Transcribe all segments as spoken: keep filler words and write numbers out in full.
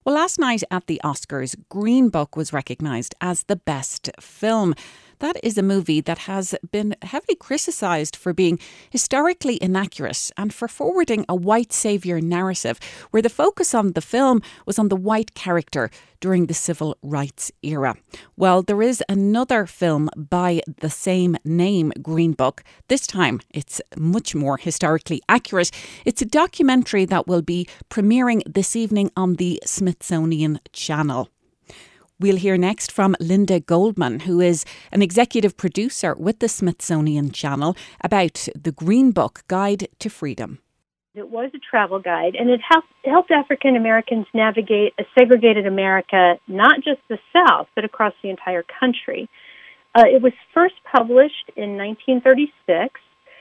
Well, last night at the Oscars, Green Book was recognised as the best film. That is a movie that has been heavily criticised for being historically inaccurate and for forwarding a white saviour narrative, where the focus on the film was on the white character during the civil rights era. Well, there is another film by the same name, Green Book. This time it's much more historically accurate. It's a documentary that will be premiering this evening on the Smithsonian Channel. We'll hear next from Linda Goldman, who is an executive producer with the Smithsonian Channel, about the Green Book Guide to Freedom. It was a travel guide, and it helped, helped African Americans navigate a segregated America, not just the South, but across the entire country. Uh, it was first published in nineteen thirty-six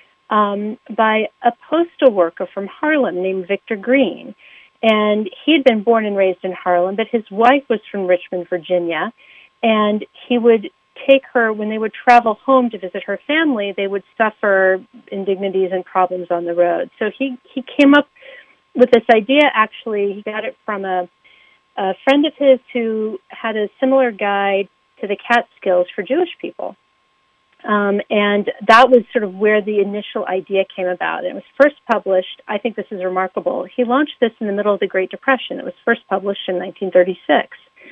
um, by a postal worker from Harlem named Victor Green. And he had been born and raised in Harlem, but his wife was from Richmond, Virginia. And he would take her, when they would travel home to visit her family, they would suffer indignities and problems on the road. So he, he came up with this idea, actually. He got it from a, a friend of his who had a similar guide to the Catskills for Jewish people. Um, and that was sort of where the initial idea came about. And it was first published, I think this is remarkable, he launched this in the middle of the Great Depression. It was first published in nineteen thirty-six.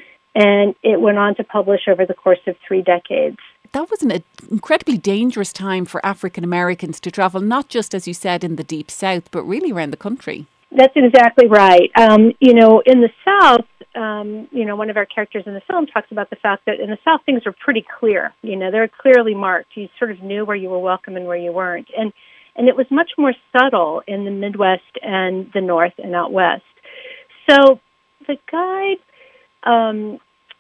And it went on to publish over the course of three decades. That was an incredibly dangerous time for African Americans to travel, not just, as you said, in the Deep South, but really around the country. That's exactly right. Um, you know, in the South, um, you know, one of our characters in the film talks about the fact that in the South things are pretty clear. You know, they're clearly marked. You sort of knew where you were welcome and where you weren't. And and it was much more subtle in the Midwest and the North and out West. So the guide, um,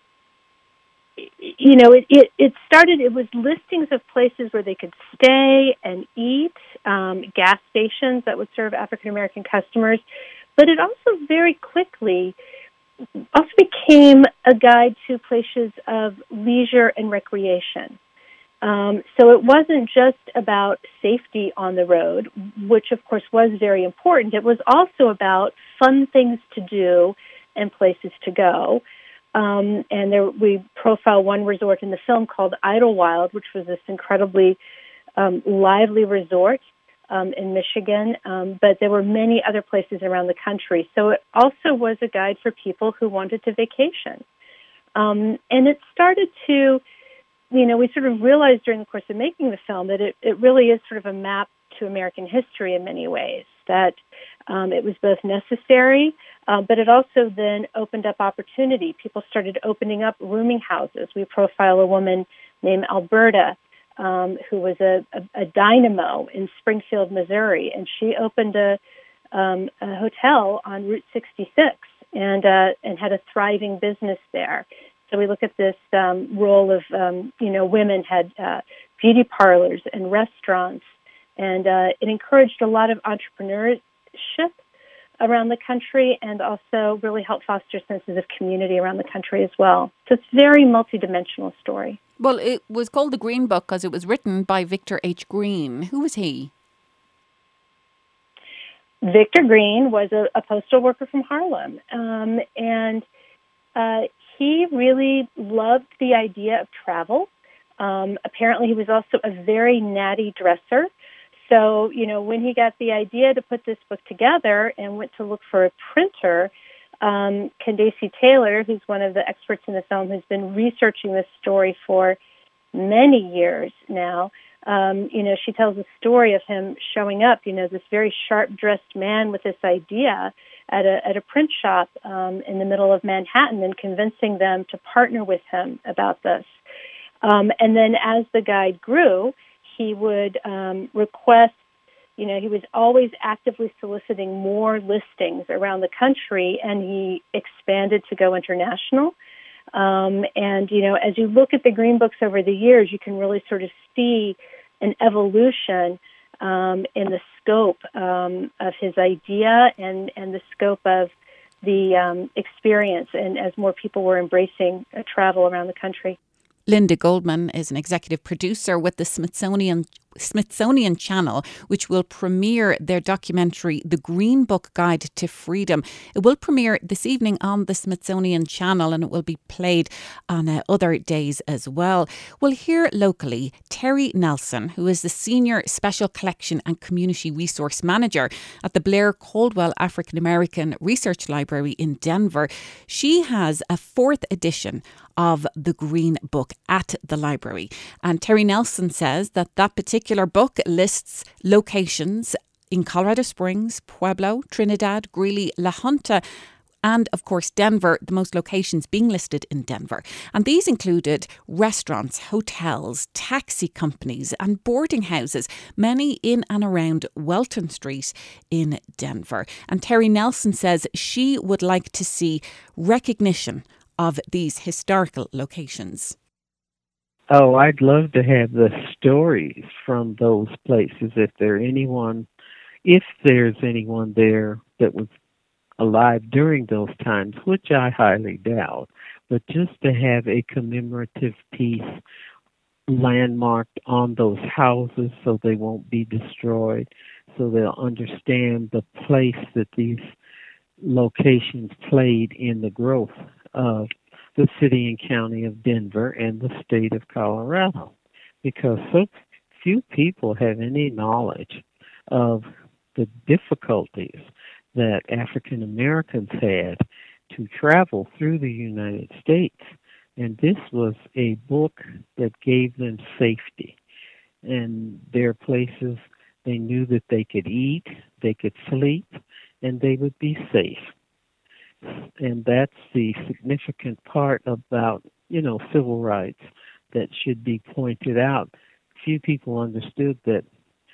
you know, it, it, it started, it was listings of places where they could stay and eat, um, gas stations that would serve African-American customers. But it also very quickly also became a guide to places of leisure and recreation. Um, so it wasn't just about safety on the road, which of course was very important. It was also about fun things to do and places to go. Um, and there, we profile one resort in the film called Idlewild, which was this incredibly um, lively resort um, in Michigan. Um, but there were many other places around the country. So it also was a guide for people who wanted to vacation. Um, and it started to, you know, we sort of realized during the course of making the film that it, it really is sort of a map to American history in many ways, that um, it was both necessary, uh, but it also then opened up opportunity. People started opening up rooming houses. We profile a woman named Alberta, um, who was a, a, a dynamo in Springfield, Missouri, and she opened a, um, a hotel on Route sixty-six and uh, and had a thriving business there. So we look at this um, role of, um, you know, women had uh, beauty parlors and restaurants, and uh, it encouraged a lot of entrepreneurship around the country and also really helped foster senses of community around the country as well. So it's a very multidimensional story. Well, it was called The Green Book because it was written by Victor H. Green. Who was he? Victor Green was a, a postal worker from Harlem, um, and uh, he really loved the idea of travel. Um, apparently, he was also a very natty dresser. So, you know, when he got the idea to put this book together and went to look for a printer, um, Candace Taylor, who's one of the experts in the film, who's been researching this story for many years now, um, you know, she tells a story of him showing up, you know, this very sharp-dressed man with this idea at a at a print shop um, in the middle of Manhattan and convincing them to partner with him about this. Um, and then as the guide grew, he would um, request, you know, he was always actively soliciting more listings around the country, and he expanded to go international. Um, and, you know, as you look at the Green Books over the years, you can really sort of see an evolution um, in the scope um, of his idea and, and the scope of the um, experience, and as more people were embracing uh, travel around the country. Linda Goldman is an executive producer with the Smithsonian Smithsonian Channel, which will premiere their documentary, The Green Book Guide to Freedom. It will premiere this evening on the Smithsonian Channel, and it will be played on uh, other days as well. We'll hear locally Terry Nelson, who is the Senior Special Collection and Community Resource Manager at the Blair Caldwell African American Research Library in Denver. She has a fourth edition of the Green Book at the library. And Terry Nelson says that that particular book lists locations in Colorado Springs, Pueblo, Trinidad, Greeley, La Junta, and of course Denver, the most locations being listed in Denver. And these included restaurants, hotels, taxi companies and boarding houses, many in and around Welton Street in Denver. And Terry Nelson says she would like to see recognition of these historical locations. Oh, I'd love to have the stories from those places. If there anyone, if there's anyone there that was alive during those times, which I highly doubt, but just to have a commemorative piece landmarked on those houses so they won't be destroyed, so they'll understand the place that these locations played in the growth of the city and county of Denver and the state of Colorado, because so few people have any knowledge of the difficulties that African Americans had to travel through the United States. And this was a book that gave them safety. And there are places they knew that they could eat, they could sleep, and they would be safe. And that's the significant part about, you know, civil rights that should be pointed out. Few people understood that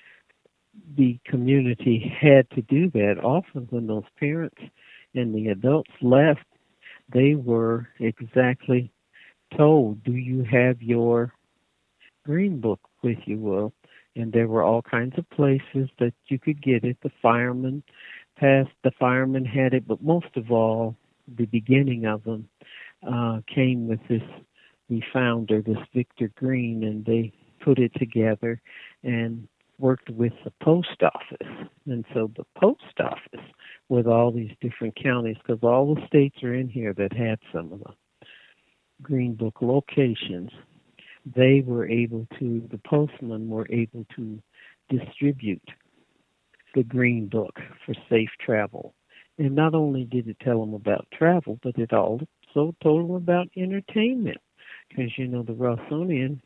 the community had to do that. Often when those parents and the adults left, they were exactly told, do you have your Green Book with you? Well, and there were all kinds of places that you could get it. The firemen passed, the firemen had it, but most of all, the beginning of them uh, came with this, the founder, this Victor Green, and they put it together and worked with the post office. And so the post office, with all these different counties, because all the states are in here that had some of the Green Book locations, they were able to, the postmen were able to distribute the Green Book for safe travel. And not only did it tell them about travel, but it also told them about entertainment. Because, you know, the Rossonian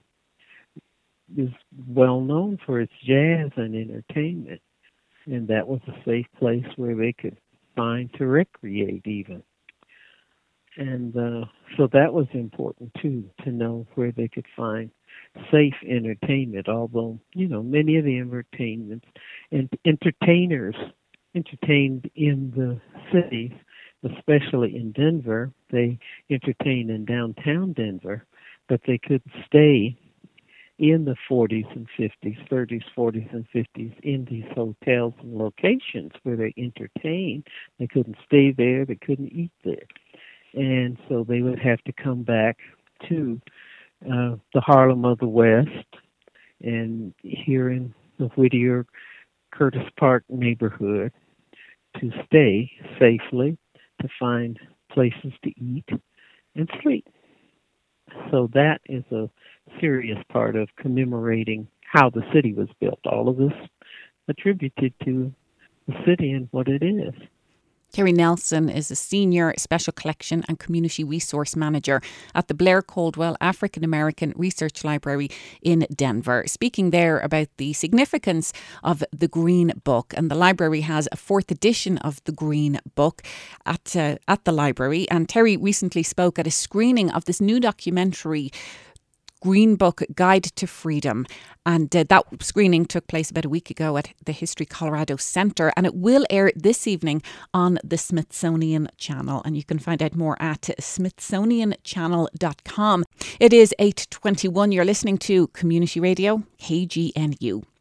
is well known for its jazz and entertainment. And that was a safe place where they could find to recreate even. And uh, so that was important, too, to know where they could find safe entertainment, although, you know, many of the entertainments and entertainers entertained in the cities, especially in Denver. They entertained in downtown Denver, but they couldn't stay in the forties and fifties, thirties, forties, and fifties in these hotels and locations where they entertained. They couldn't stay there. They couldn't eat there. And so they would have to come back to uh, the Harlem of the West and here in the Whittier Curtis Park neighborhood to stay safely, to find places to eat and sleep. So that is a serious part of commemorating how the city was built. All of this attributed to the city and what it is. Terry Nelson is a Senior Special Collection and Community Resource Manager at the Blair Caldwell African American Research Library in Denver, speaking there about the significance of the Green Book. And the library has a fourth edition of the Green Book at, uh, at the library. And Terry recently spoke at a screening of this new documentary, Green Book Guide to Freedom. And uh, that screening took place about a week ago at the History Colorado Centre, and it will air this evening on the Smithsonian Channel. And you can find out more at smithsonian channel dot com. It is eight twenty-one. You're listening to Community Radio, K G N U.